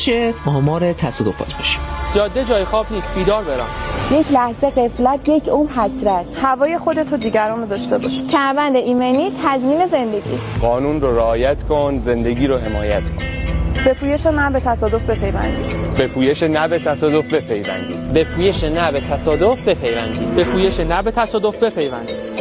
چه آمار تصادفات باشه. جاده جای خواب نیست، بیدار برم. یک لحظه غفلت، یک عمر حسرت. هوای خودت و دیگران رو داشته باش. کمربند ایمنی تضمین زندگی. قانون رو رعایت کن، زندگی رو حمایت کن. به پویش نه به تصادف بپیوندید. به پویش نه به تصادف بپیوندید. به پویش نه به تصادف بپیوندید. به پویش نه به تصادف بپیوندید.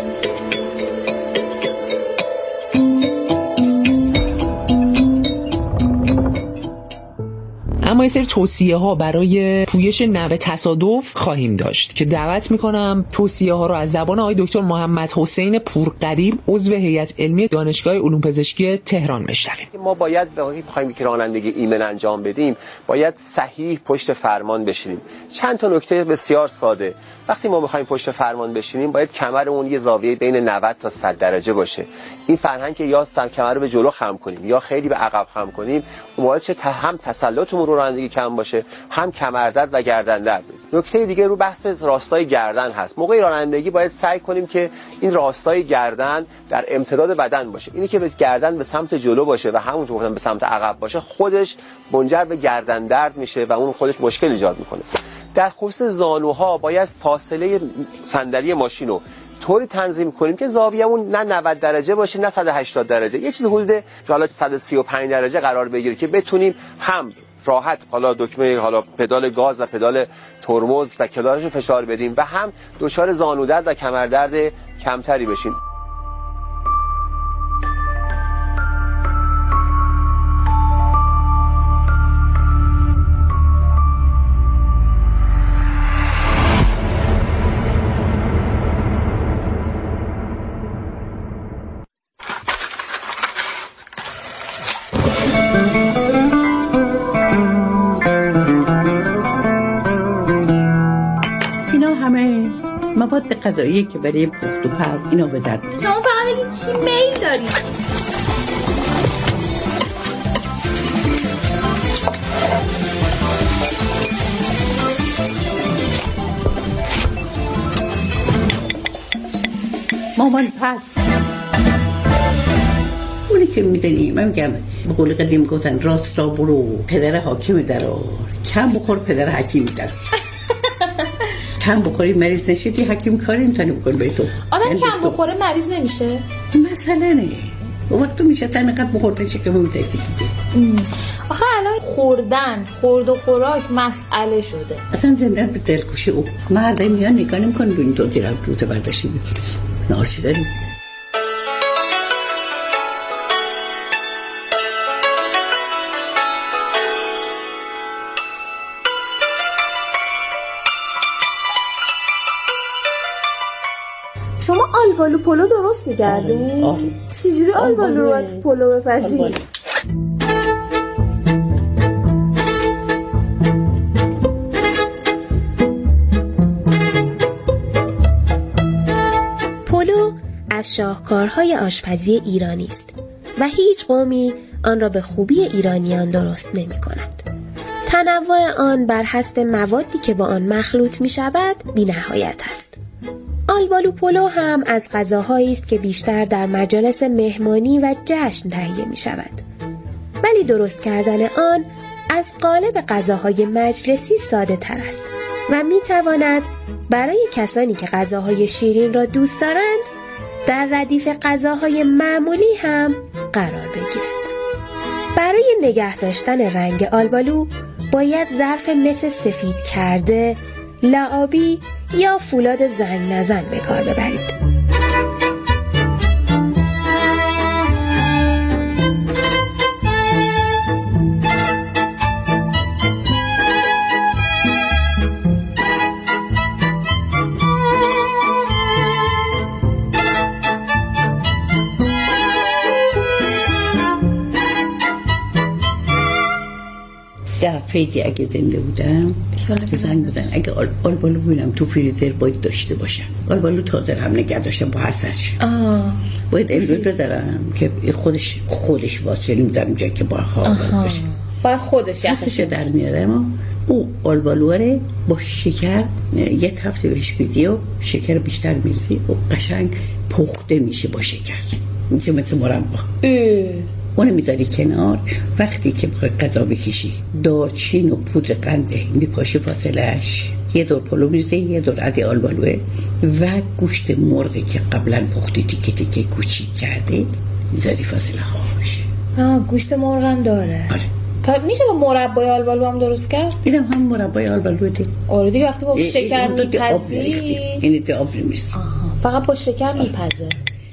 اما یه سری توصیه ها برای پویش نه به تصادف خواهیم داشت که دعوت میکنم توصیه ها رو از زبان آقای دکتر محمد حسین پورقریب عضو هیئت علمی دانشگاه علوم پزشکی تهران بشنویم. ما باید وقتی بخوایم که رانندگی ایمن انجام بدیم باید صحیح پشت فرمان بشینیم. چند تا نکته بسیار ساده. وقتی ما بخوایم پشت فرمان بشینیم باید کمرمون یه زاویه بین 90 تا 100 درجه باشه. این فرهنگ که یا کمر رو به جلو خم کنیم یا خیلی به عقب خم کنیم اون باعث شه هم تسلطمون رو رانندگی کم باشه، هم کمردرد و گردن درد. نکته دیگه رو بحث راستای گردن هست. موقع رانندگی باید سعی کنیم که این راستای گردن در امتداد بدن باشه. اینی که گردن به سمت جلو باشه و همونطور گفتم به سمت عقب باشه خودش منجر به گردن درد میشه و اون خودش مشکل ایجاد میکنه. در خصوص زانوها باید فاصله صندلی ماشین رو طوری تنظیم کنیم که زاویه‌مون نه 90 درجه باشه نه 180 درجه. یه چیز حدود حالا 135 درجه قرار بگیره که بتونیم هم راحت حالا دکمه پدال گاز و پدال ترمز و کلاشو فشار بدیم و هم دچار زانودرد و کمردرد کمتری بشیم. مواد غذایی که برای پخت و پز اینا به درد می‌خوره. شما فقط بگید چی میل دارید. مامان پس اونی که میدونی من میگم به قول قدیم گفتن راست را برو پدر حاکم درو کم بخور پدر حکیم درو. کم بخوری مریض نشدی حکیم کاری میتونی بکن به تو. آدم کم بخوره مریض نمیشه؟ مثلا نه وقت تو میشه تنقیت بخورده چه که ممتدی دیده. آخه الان خورد و خوراک مسئله شده. اصلا زندن به دلکشی او مرده میان نگاه نمیکنی بینی تو دیرم روته برداشتی میکنی نارچی داریم. شما آلبالو پلو درست می‌کردین؟ چجوری آلبالو رو تو پلو بپزی؟ پلو از شاهکارهای آشپزی ایرانی است و هیچ قومی آن را به خوبی ایرانیان درست نمی‌کند. تنوع آن بر حسب موادی که با آن مخلوط می‌شود بی‌نهایت است. آلبالو پلو هم از غذاهایی است که بیشتر در مجالس مهمانی و جشن تهیه می شود. ولی درست کردن آن از قالب غذاهای مجلسی ساده تر است و می تواند برای کسانی که غذاهای شیرین را دوست دارند در ردیف غذاهای معمولی هم قرار بگیرد. برای نگه داشتن رنگ آلبالو باید ظرف مس سفید کرده، لعابی یا فولاد زنگ نزن به کار ببرید. دفعه اگه زنده بودم زنگ بزن اگه آلبالو ببینم تو فریزر باید داشته باشم. آلبالو تازه هم نگه داشتم با حسش باید امروز دارم که خودش واسه میذارم جایی که با خواب باشه باید خودش حسش در میاره. اما او آلبالو رو با شکر یه تفت بهش میدی و شکر بیشتر میرسی و قشنگ پخته میشه با شکر که مثل مربا اونو میذاری کنار. وقتی که بخوای غذا بکشی دارچین و پودر قنده میپاشی فاصلهش، یه دور پلو میریزی، یه دور عدی آلبالوه و گوشت مرغی که قبلا پختی تیکه تیکه کوچیک کرده میذاری فاصله هاش. گوشت مرغ هم داره. آره. تا میشه با مربای آلبالو هم درست کرد؟ اینم هم مربای آلبالو دی. آره دیگه وقتی با شکر میپزی اینی دی آب نمیرسی. فقط با شکر میپزه.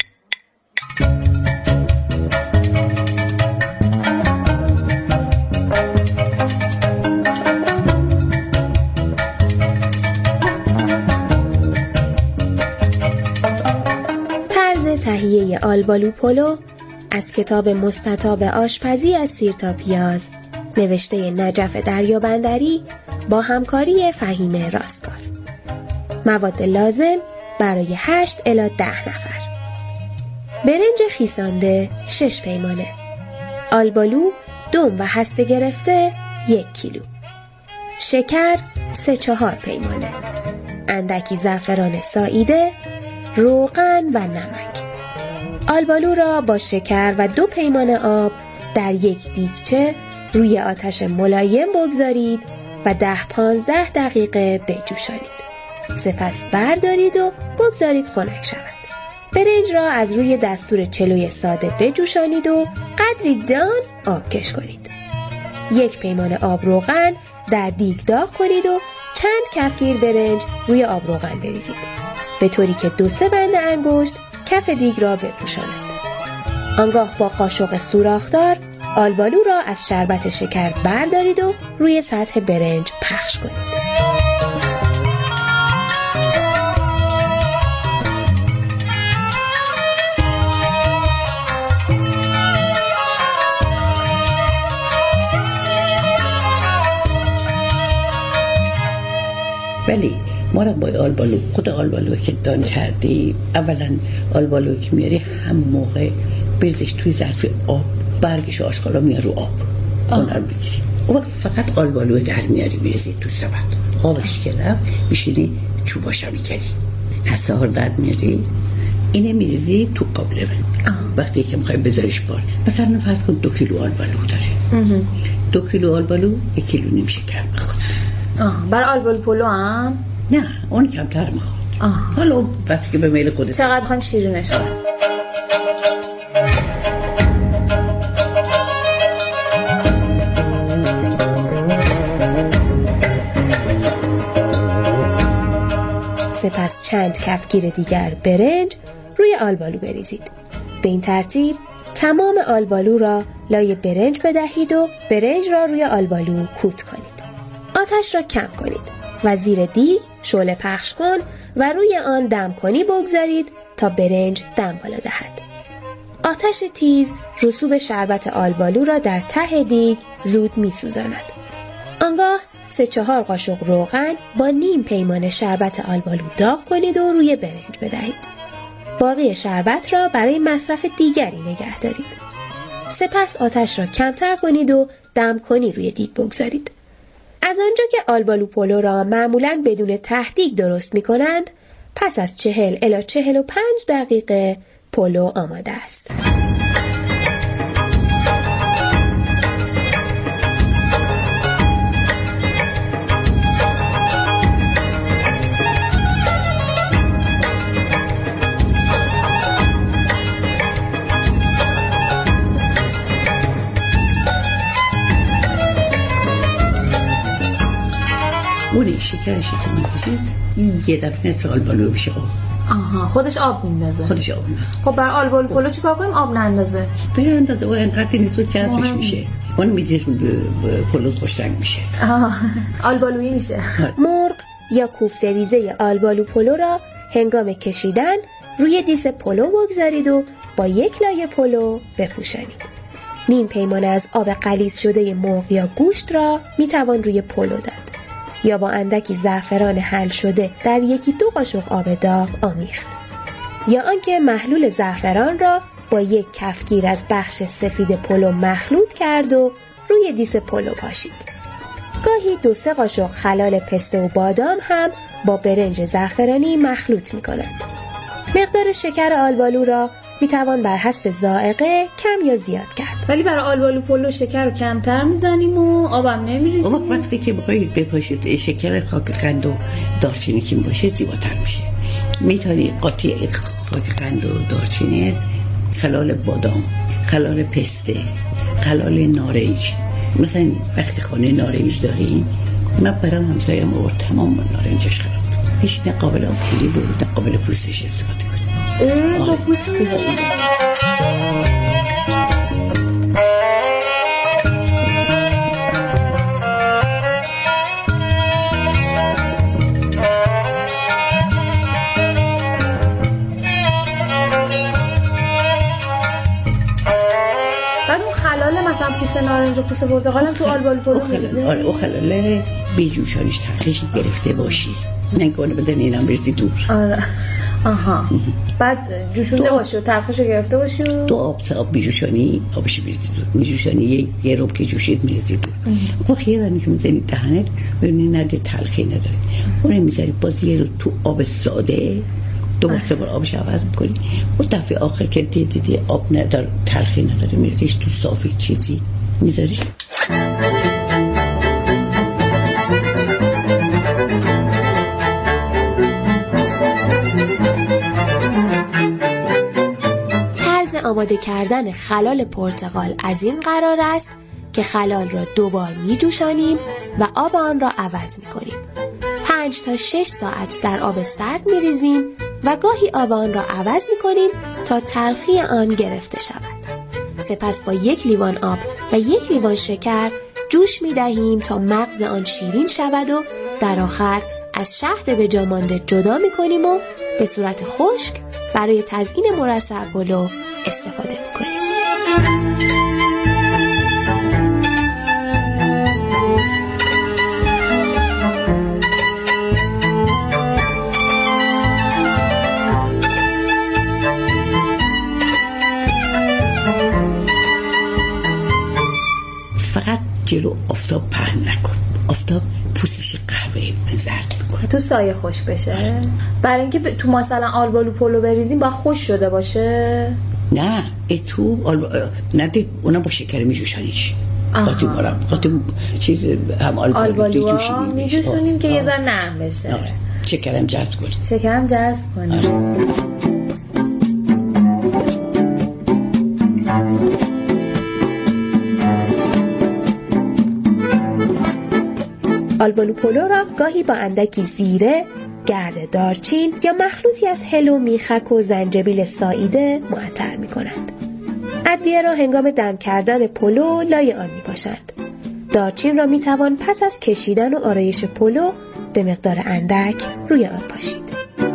تهیه آلبالو پلو از کتاب مستطاب آشپزی از سیر تا پیاز نوشته نجف دریابندری با همکاری فهیمه راستگار. مواد لازم برای 8 الی 10 نفر: برنج خیسانده 6 پیمانه، آلبالو دم و هسته گرفته 1 کیلو، شکر 3-4 پیمانه، اندکی زعفران ساییده، روغن و نمک. آلبالو را با شکر و 2 پیمانه آب در یک دیگچه روی آتش ملایم بگذارید و 10-15 دقیقه بجوشانید. سپس بردارید و بگذارید خنک شود. برنج را از روی دستور چلوی ساده بجوشانید و قدری دان آب کش کنید. 1 پیمانه آب روغن در دیگ داغ کنید و چند کفگیر برنج روی آب روغن بریزید، به طوری که 2-3 بند انگشت کف دیگ را بپوشاند. آنگاه با قاشق سوراخدار آلبالو را از شربت شکر بردارید و روی سطح برنج پخش کنید. ولی مربای آلبالو، خود آلبالو که دان کردی، اولا آلبالو که میاری هم موقع بریزش توی ظرف آب، برگش آشغالا میاره رو آب، اون رو بگیری. اون فقط آلبالو در میاری میریزی تو سبد، آبش که رفت میشینی چوباشا میکردی، حسه ها در میاری، اینه میریزی تو قابله. وقتی که میخوای بذاریش بار، مثلا فرض کن 2 کیلو آلبالو داره، 2 کیلو آلبالو 1 کیلو نیم شکر بخواد. برای آلبالو پلو هم؟ نه، اون کمتر میخواد. حالا بس که به میل خودت چقدر خواهیم شیرینش کنیم. سپس چند کفگیر دیگر برنج روی آلبالو بریزید. به این ترتیب تمام آلبالو را لای برنج بدهید و برنج را روی آلبالو کوت کنید. آتش را کم کنید و زیر دیگ شعله پخش کن و روی آن دمکنی بگذارید تا برنج دم بالا دهد. آتش تیز رسوب شربت آلبالو را در ته دیگ زود می سوزاند. آنگاه 3-4 قاشق روغن با نیم پیمانه شربت آلبالو داغ کنید و روی برنج بدهید. باقی شربت را برای مصرف دیگری نگه دارید. سپس آتش را کمتر کنید و دمکنی روی دیگ بگذارید. از آنجا که آلبالو پلو را معمولاً بدون ته‌دیگ درست می کنند، پس از 40 الی 45 دقیقه پلو آماده است. اونی شکرشی که میزید یه دفعه نصف آلبالو بشه آب. خودش آب میندازه. خودش آب میندازه. خب برای آلبالو پلو چیکار کنیم آب نندازه؟ به اندازه و انقدر نیست که حرفش میشه. اون میدید پلو خوشرنگ میشه. آلبالویی میشه. مرغ یا کوفته ریزه آلبالو پلو را هنگام کشیدن روی دیس پلو بگذارید و با 1 لایه پلو بپوشانید. نیم پیمانه از آب غلیظ شده مرغ یا گوشت را میتوان روی پلو داد یا با اندکی زعفران حل شده در 1-2 قاشق آب داغ آمیخت، یا آنکه محلول زعفران را با 1 کفگیر از بخش سفید پلو مخلوط کرد و روی دیس پلو پاشید. گاهی 2-3 قاشق خلال پسته و بادام هم با برنج زعفرانی مخلوط می کنند. مقدار شکر آلبالو را می توان بر حسب ذائقه کم یا زیاد کرد. ولی برای آلبالو پلو شکر رو کمتر میزنیم و آبم نمیریزیم. وقتی که بخوای بپاشید شکر خاک قند و دارچینی که باشه زیباتر میشه. میتونی قاطی خاک قند و دارچینی، خلال بادام، خلال پسته، خلال نارنج. مثلا وقتی خانه نارنج داریم، من برام همسایم آورد تمام نارنجش خراب بود. هیچ نه قابل آبگیری بود نه قابل پوستش استفاده کنیم. با پوست مثلا پوست نارنج و پوست پرتقال هم تو آلبالو پلو می‌ریزی؟ آره، او خلال بیجوشانیش تلخیش گرفته باشی، نگونه بدن اینم بریزی دور. آره. آها. بعد جوشونده باشی و تلخیشو گرفته باشی و دو آب بیجوشانی آبش بریزی دور. میجوشانی یه رب که جوشید می‌ریزی دور. وقت یه دانی که می‌زنی دهنت ببینی نده تلخی نداره. اون می‌ذاری باز یه رو تو آب ساده دوباره آبش عوض میکنی و دفعه آخر که دیدی آب نداره تلخی نداره میریزیش تو صافی چیزی میذاریش. طرز آماده کردن خلال پرتقال از این قرار است که خلال را دوبار میجوشانیم و آب آن را عوض میکنیم. 5 تا 6 ساعت در آب سرد میریزیم و گاهی آب آن را عوض می‌کنیم تا تلخی آن گرفته شود. سپس با 1 لیوان آب و 1 لیوان شکر جوش می‌دهیم تا مغز آن شیرین شود و در آخر از شهد به جا مانده جدا می‌کنیم و به صورت خشک برای تزیین مرصع پلو استفاده می‌کنیم. فقط جلو آفتاب پهن نکن. آفتاب پوستش قهوه زرد میکنه. تو سایه خوش بشه. برای اینکه تو مثلا آلبالو پلو بریزیم با خوش شده باشه. نه تو نه اونا با شکر میجوشانیش. قاطی چیز هم آلبالو میجوشونیم که یه ذره نرم بشه. شکرم جذب کنیم. آلبالو پلو را گاهی با اندکی زیره، گرد دارچین یا مخلوطی از هل و میخک و زنجبیل ساییده معطر می کنند. ادویه را هنگام دم کردن پلو لای آن می پاشند. دارچین را می توان پس از کشیدن و آرایش پلو به مقدار اندک روی آن پاشید.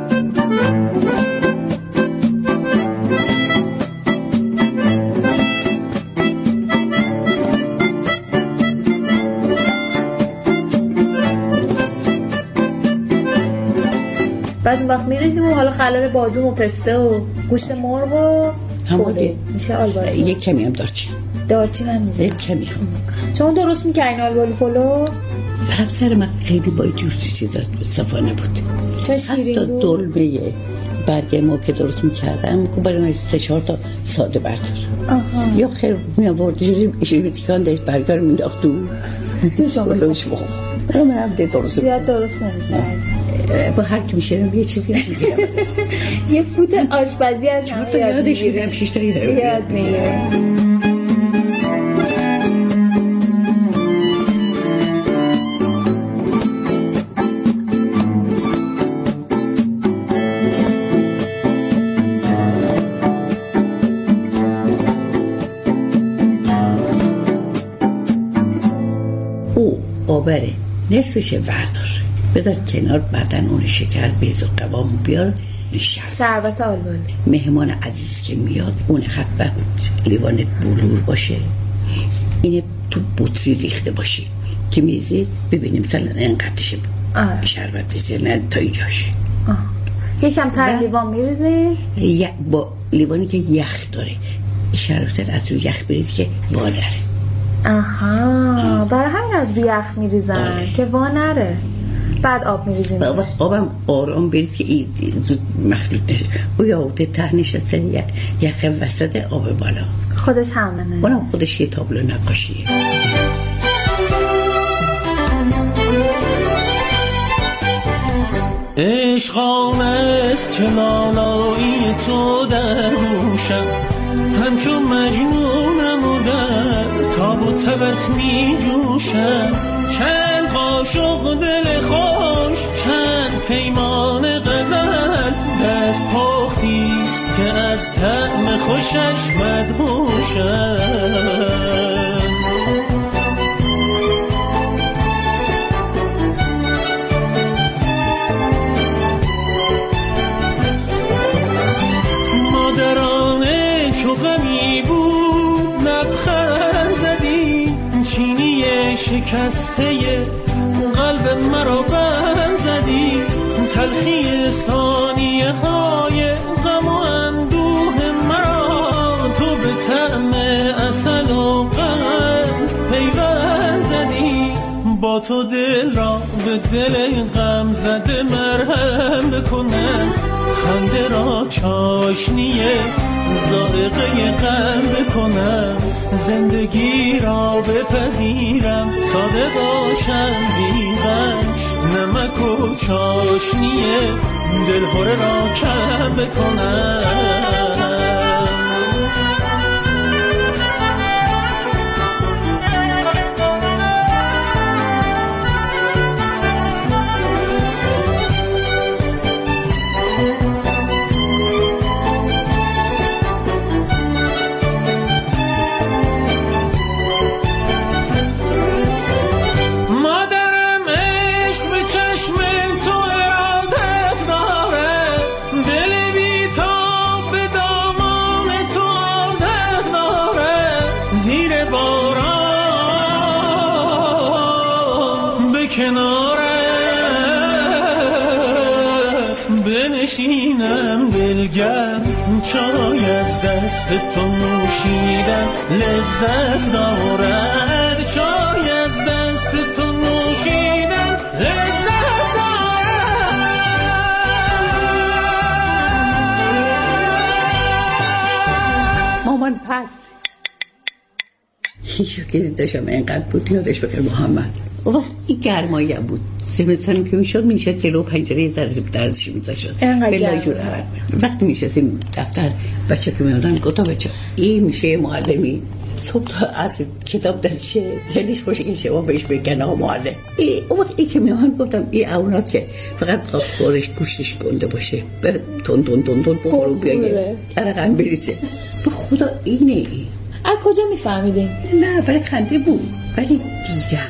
بعد اون وقت میریزیم و حالا خلال بادوم و پسته و گوشت مرغ و پلو میشه آلبالو. یک کمی هم دارچین هم میزنیم. یک کمی هم. شما درست میکنین آلبالو پلو؟ همسر من خیلی با جوشتی چیز صفا نبود. چون شیرین بود. دلمه برگ ما که درست میکردم که برای من 3-4 تا ساده بردار. یا خیر میآورد جوری تیکان داشت برگر رو مینداخت تو شما بلوش بخور. برای من هم درست نمیکرد. با هر کی میشم یه چیزی میگیرم. یه فوت آشپزی از همه یادش میگیرم 6 تا یاد میگیرم. او آبره نصفش وردار بذار کنار، بعدن اون شکر بریز و قوام بیار. شربت آلبالو. مهمان عزیز که میاد اون حتما لیوانت بلور باشه، اینه تو بطری ریخته باشه که میزه ببینیم مثلا اینقدرش شربت بریزه نه تا اینجاش. یکم تر لیوان میریزه با لیوانی که یخ داره شربت از روی یخ بریز که وانره. برای همین از روی یخ میریزن که وانره. بعد آب می‌ریزیم. آبم آرام بریز که زود مخلوط نشه. او یاقوت ته نشسته یخ وسط آب بالا. خودش همونه. اونم خودش یه تابلو نقاشیه. عشق آنست که لالایی تو در گوشم، همچون مجنونم و در تاب و تبت می جوشم. چند قاشق دل خوش، چند پیمان غزل، دست پختیست که از طعم خوشش مدهوشم. چو غمی بود لبخند زدی، چینی شکسته قلب مرا بند زدی. تلخی ثانیه های غم و اندوه مرا تو به طعم عسل و قند پیوند زدی. با تو دل را به دل غم زده مرهم بکنم، خنده را چاشنیه ذائقه غم بکنم. زندگی را بپذیرم ساده باشم بی غش، نمک و چاشنیه دلهره را کم بکنم. بنشینم دلگرم، چای از دست تو نوشیدم لذت دارد. چای از دست تو نوشیدم لذت دارد. مامان پس هیچ که داشتم اینقدر بود یادش بکر محمد. اوه این گرمایی هم بود، زمستان که میشد میشه جلو پنجره ذره درزشی میذاشت بلای جور عرق میرم. وقتی میشستیم دفتر بچه که میادن گفتا بچه این میشه معلمی صبح تا از کتاب دستشه دلش باشه این شما بهش بگن ها معلم. این که میان گفتم این اوناست که فقط خورش گوشتش گنده باشه بره تون تون تون تون بخورو بیایه عرقم بریزه. به خدا اینه این از کجا میفهمیدین؟ نه برای خنده بود ولی دیدم.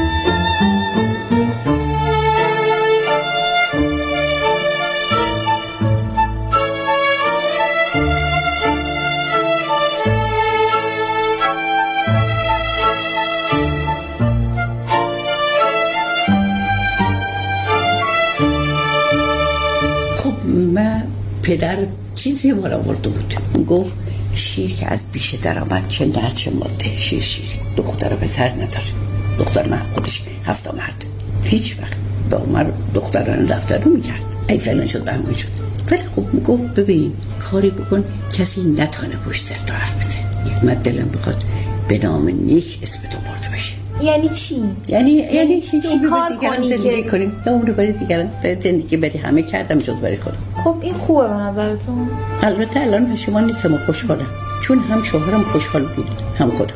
من پدر چیزی بار آورده بود، گفت شیر که از بیشه در آمد چه نر چه ماده. شیری دختر پسر نداره. دختر من خودش 7 مرد هیچ وقت به عمر دختران دفتر رو میکرد. ای فلان شد به همون شد. ولی خب میگفت ببین کاری بکن کسی نتانه پشت سر تو حرف بزن. من دلم بخواد به نام نیک اسم تو برده بشه. یعنی چی؟ یعنی چی کار کنی که کنیم یا عمر برای دیگران زندگی برای همه کردم جز برای خودم. خب این خوبه به نظرتون؟ البته الان پشیمان نیستم و خوشحالم چون هم شوهرم خوشحال بود هم خودم.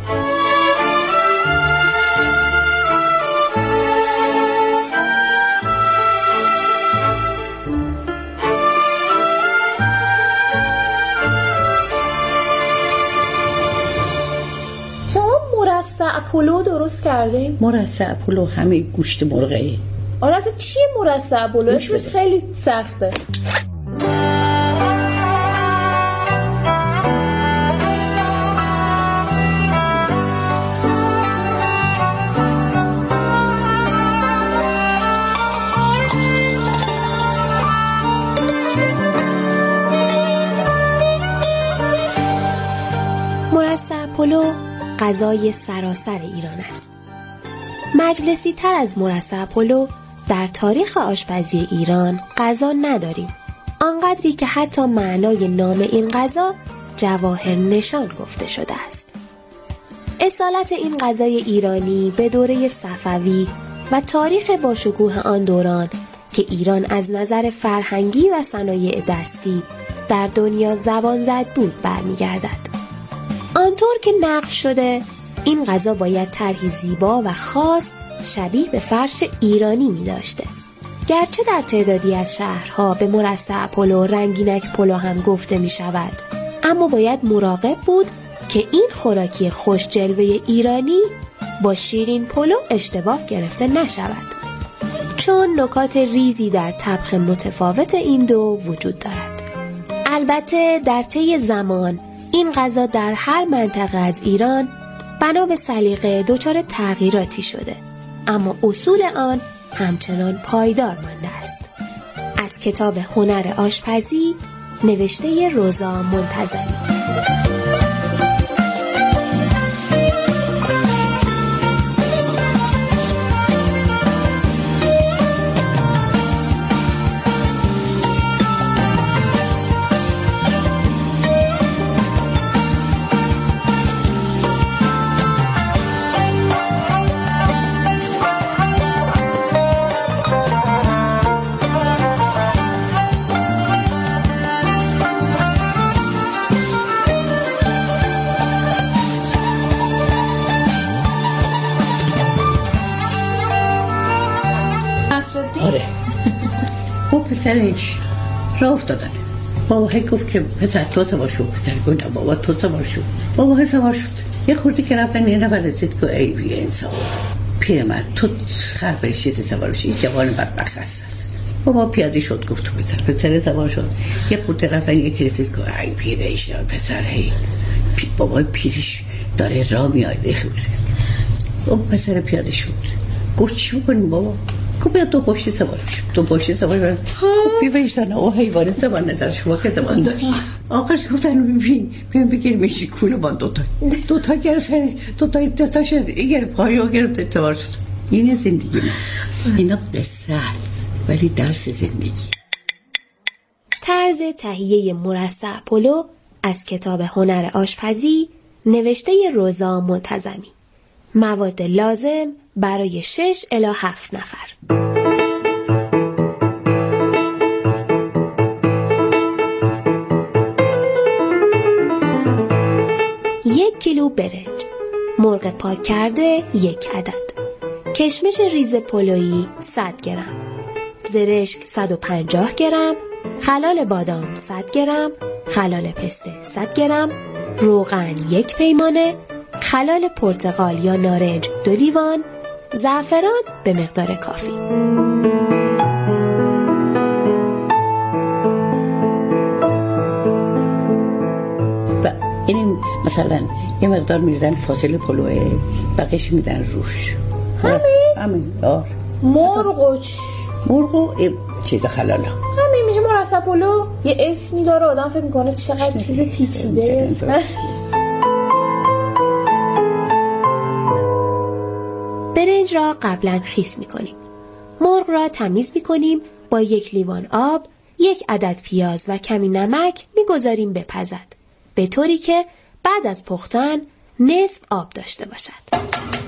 مرصع پلو درست کردیم؟ مرصع پلو همه گوشت مرغه. آره اصلا چیه مرصع پلو؟ اسمش خیلی سخته. مرصع پلو غذای سراسر ایران است. مجلسی تر از مرصع پلو در تاریخ آشپزی ایران غذا نداریم، آنقدری که حتی معنای نام این غذا جواهر نشان گفته شده است. اصالت این غذای ایرانی به دوره صفوی و تاریخ باشکوه آن دوران که ایران از نظر فرهنگی و صنایع دستی در دنیا زبان زد بود برمیگردد. آنطور که نقل شده این غذا باید طرحی زیبا و خاص شبیه به فرش ایرانی می داشته. گرچه در تعدادی از شهرها به مرصع پلو و رنگینک پلو هم گفته می شود، اما باید مراقب بود که این خوراکی خوش جلوه ایرانی با شیرین پلو اشتباه گرفته نشود، چون نکات ریزی در طبخ متفاوت این دو وجود دارد. البته در طی زمان این غذا در هر منطقه از ایران بنا به سلیقه دچار تغییراتی شده، اما اصول آن همچنان پایدار مانده است. از کتاب هنر آشپزی نوشته روزا منتظمی. آره او پسرش راه افتادن. بابا گفت که پسر تو سوار شو. پسر گفت بابا تو سوار شو. بابا سوار شد. یه خورده که رفتن یه نفر رسید که ای بی انصاف پیرمرد تو خر برشید سوار شی، این جوان بدبخت است. بابا پیاده شد گفت تو پسر سوار شد. یه خورده رفتن یکی رسید که ای پیرش پسر هی بابا پیرش داره راه میاد خبره. اون پسر پیاده شد گفت چی می‌کنیم بابا؟ بیا تو پشتی سوار شد. تو پشتی سوار شد. خب بیوشتن او حیوانه زبان نداره، شما که زبان داری. آقاش گفتن ببین بگیر میشی کوله با دوتا گرفت دوتا دستاش گرفت پایو گرفت سوار شد. اینه زندگی من. اینا قصه هست ولی درس زندگی. طرز تهیه مرصع پلو از کتاب هنر آشپزی نوشته روزا منتظمی. مواد لازم برای 6 الی 7 نفر. 1 کیلو برنج، مرغ پاک کرده 1 عدد، کشمش ریز پلویی 100 گرم، زرشک 150 گرم، خلال بادام 100 گرم، خلال پسته 100 گرم، روغن 1 پیمانه، خلال پرتقال یا نارنج 2 لیوان، زعفران به مقدار کافی. و این مثلا یه مقدار میریزن فاصله پلوه، بقیش میدن روش. همین دار مرغ چیز خلالا همین میشه مرصع پلو. یه اسمی داره آدم فکر میکنه چقدر چیز پیچیده است. برنج را قبلا خیس میکنیم. مرغ را تمیز میکنیم، با 1 لیوان آب، 1 عدد پیاز و کمی نمک میگذاریم بپزد، به طوری که بعد از پختن نصف آب داشته باشد.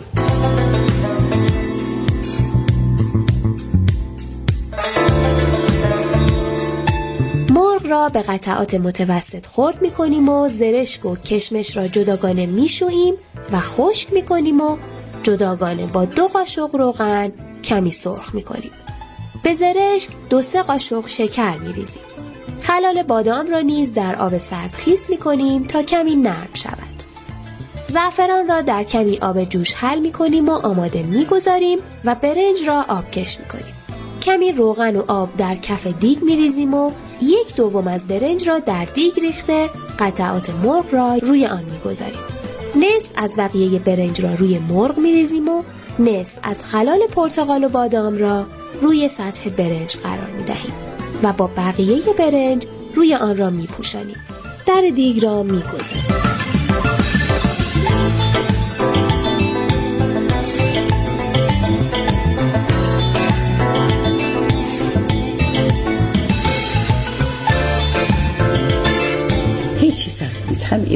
مرغ را به قطعات متوسط خرد میکنیم و زرشک و کشمش را جداگانه میشوییم و خشک میکنیم و جداگانه با 2 قاشق روغن کمی سرخ میکنیم. به زرشک 2-3 قاشق شکر میریزیم. خلال بادام را نیز در آب سرد خیس میکنیم تا کمی نرم شود. زعفران را در کمی آب جوش حل میکنیم و آماده میگذاریم و برنج را آبکش میکنیم. کمی روغن و آب در کف دیگ میریزیم و 1/2 از برنج را در دیگ ریخته قطعات مرغ را روی آن میگذاریم. نصف از بقیه برنج را روی مرغ میریزیم و نصف از خلال پرتقال و بادام را روی سطح برنج قرار میدهیم و با بقیه برنج روی آن را میپوشانیم. در دیگ را میگذاریم.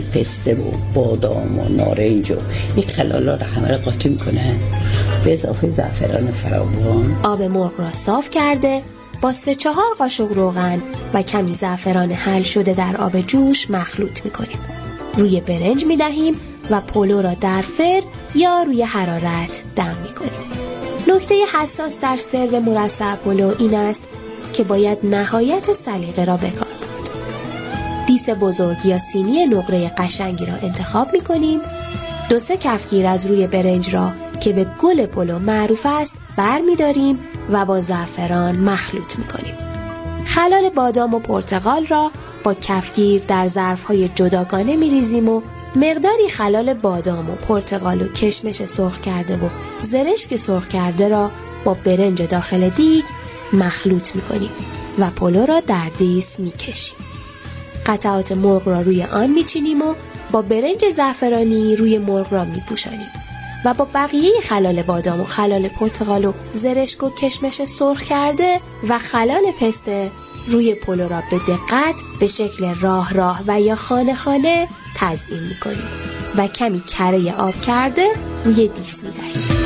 پسته و بادام و نارنج و این خلالا رو همه رو قاطی میکنن به اضافه زعفران فراوان. آب مرغ را صاف کرده با 3-4 قاشق روغن و کمی زعفران حل شده در آب جوش مخلوط میکنیم. روی برنج میدهیم و پلو را در فر یا روی حرارت دم میکنیم. نکته حساس در سرو مرصع پلو این است که باید نهایت سلیقه را بکار برد. دیس بزرگ یا سینی نقره قشنگی را انتخاب میکنیم. 2-3 کفگیر از روی برنج را که به گل پلو معروف است برمیداریم و با زعفران مخلوط میکنیم. خلال بادام و پرتقال را با کفگیر در ظرف‌های جداگانه میریزیم و مقداری خلال بادام و پرتقال و کشمش سرخ کرده و زرشک سرخ کرده را با برنج داخل دیگ مخلوط میکنیم و پلو را در دیس میکشیم. قطعات مرغ را روی آن میچینیم و با برنج زعفرانی روی مرغ را میپوشانیم و با بقیه خلال بادام و خلال پرتقال و زرشک و کشمش سرخ کرده و خلال پسته روی پلو را به دقت به شکل راه و یا خانه تزیین میکنیم و کمی کره آب کرده روی دیس میدهیم.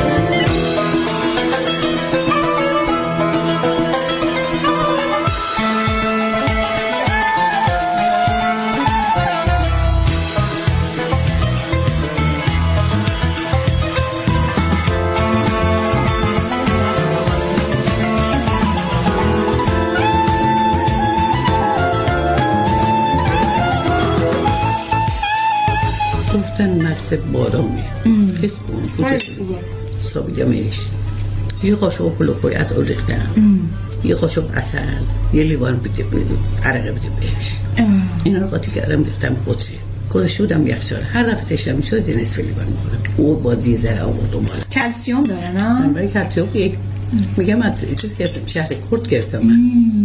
گفتن مغز بادامی کس کن کوچه سابیدمش یه قاشق پلو خوری از اون ریختم یه قاشق عسل یه لیوان عرقه بده بهش اینا رو قاطی کردم ریختم قطره گذاشته بودم یخچال. هر دفعه تشنه میشد یه نصف لیوان میخورم. او بازی زره آوردم بالا. کلسیوم داره نه؟ من برای کلسیوم میگم از چیز گرفتم شهر کرد گرفتم من.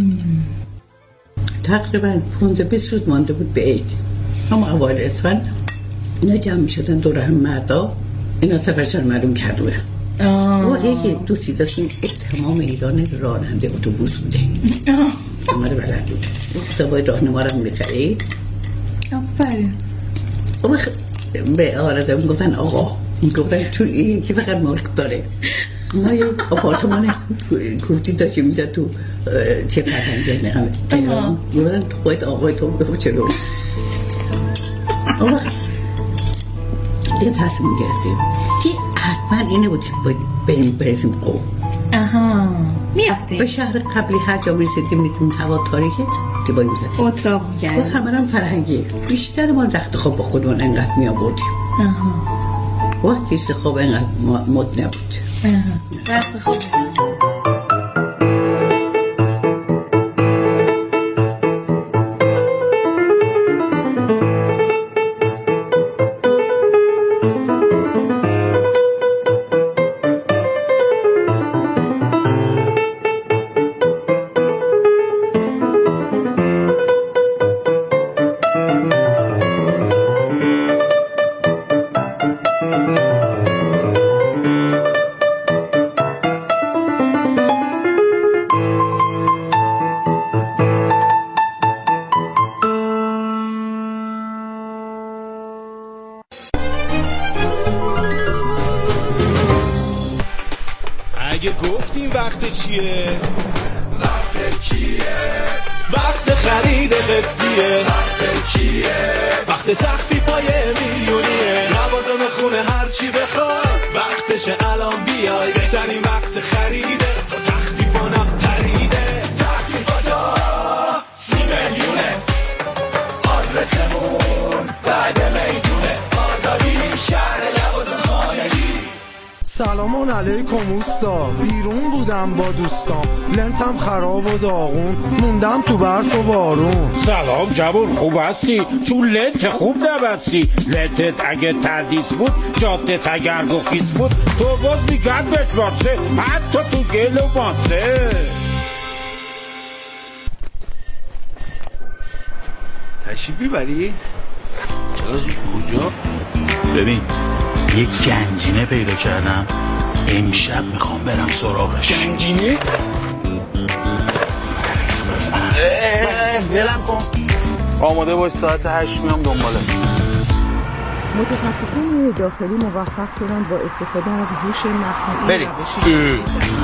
تقریبا 15-20 روز مانده بود به عید. اما اوایل اسفند اینا جمع میشدن دور هم مردا اینا سفرشان معلوم کرده بودن. و یکی دوستی داشتیم تمام ایران راننده اتوبوس بوده همه رو بلد بود. گفتا باید راهنما رو میخرید. آفرین. به آرادم گفتن آقا گفتن تو این که فقط مالک داره. ما یک آپارتمان کوفتی داشتیم میزد تو چه پرهنگه نقمه تهران. گفتن تو باید آقای تو بفو چلو. آقا دیگه تصمیم گرفتیم که حتما اینه بود که باید برسیم قوم. میافتیم به شهر قبلی هر جا میرسیدیم میتونیم هوا تاریکه دیبایی میزدیم اتراق میکردیم. خب همه هم فرهنگی بیشتر ما رخت خواب با خودمون انقدر میآوردیم. وقتی است خواب انقدر مد نبود. رخت خواب اگه گفتیم وقت چیه؟ وقت چیه؟ وقت خرید قسطیه. وقت چیه؟ وقت تخفیفای میلیونیه. لوازم خونه هر چی بخوای وقتشه الان بیای. بهترین وقت خریده تو تخفیفانم خریده. تخفیفاتا 30 میلیونه. آدرسمون بعد میدونه. آزادی شهر لوازم خانگی. سلام علیکم اوستا. بیرون بودم با دوستام لنتم خراب و داغون موندم تو برف و بارون. سلام جوون خوب هستی؟ چون لنت خوب نبستی. لنتت اگه تردیس بود جادت اگر گخیز بود تو باز میگرد بهت باسه حتی تو گل و ماسه. تشریف میبری؟ چرا کجا؟ ببین یک گنجینه پیدا کردم امشب میخوام برم سراغش. گنجینه؟ بلم کن آماده باش ساعت 8 میام دنباله. متخصصان داخلی موفق شدن با استفاده از هوش مصنوعی بریم.